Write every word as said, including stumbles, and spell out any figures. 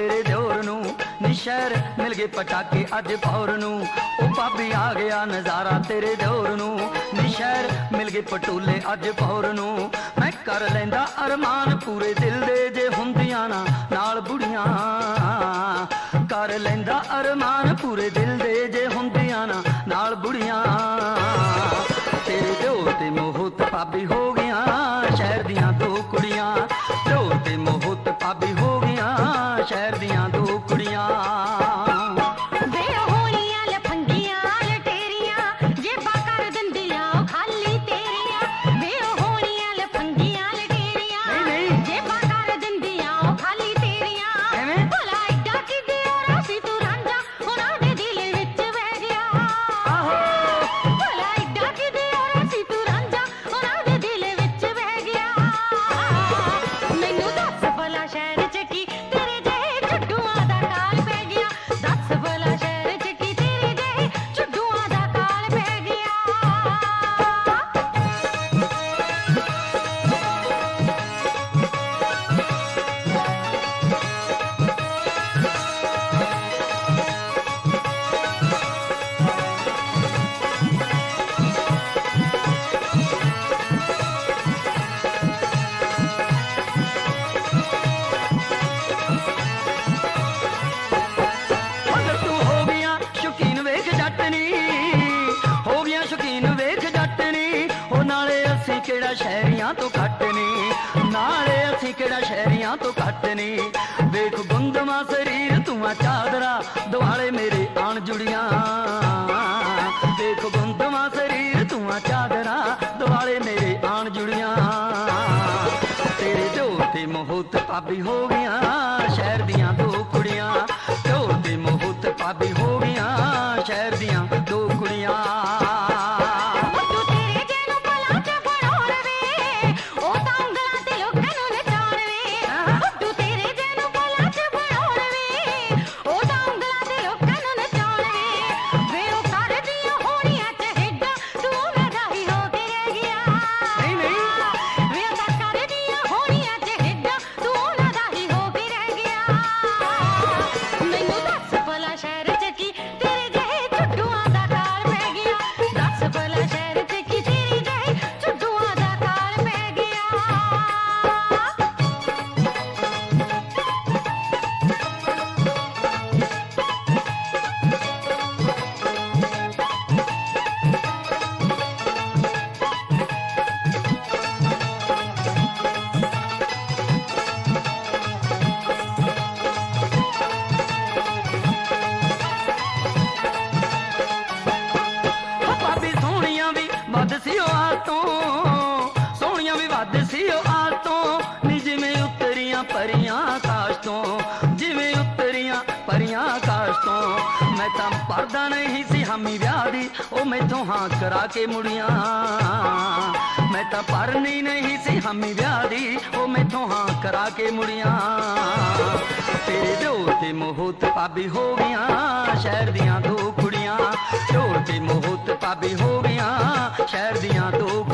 तेरे दियोर नू नी शहर मिल गए पटाके अज पौर नू ओ भाभी आ गया नजारा तेरे दियोर नू नी शहर मिल गए पटोले अज पौर नू मैं कर लैंदा अरमान पूरे दिल दे जे हुंदियां ना नाल बुढ़ियां कर लैंदा अरमान पूरे दिल दे जे हुंदियां ना नाल बुढ़ियां तेरे दियोर ते मोहत भाभी हो गया शहर दियां दो कुड़ियां दियोर ते मोहत भाभी हो गया शहर दियां दो कुड़ियां शहरियां तो घट ने नाले असी केड़ा शहरियां तो घट ने देख गुंदमा शरीर तुआ चादरा दुआले मेरे आन जुड़ियां देख गुंदमा शरीर तुआ चादरा दुआले मेरे आन जुड़ियां तेरे दियोर ते मोहत भाभी हो गया शहर दियां दो कुड़ियां दियोर ते मोहत भाभी हो गया शहर दियां दो कुड़ियां परियां आकाश तो जिवें उतरियां परियां आकाश तो मैं तां परदा नहीं सी हामी विआह दी ओ मैथों हां करा के मुड़ियां मैं तां परनी नहीं सी हामी विआह दी ओ मैथों हां करा के मुड़ियां तेरे दियोर ते मोहत भाभी हो गया शहर दियां दो कुड़ियां दियोर ते मोहत भाभी हो गया शहर दियां दो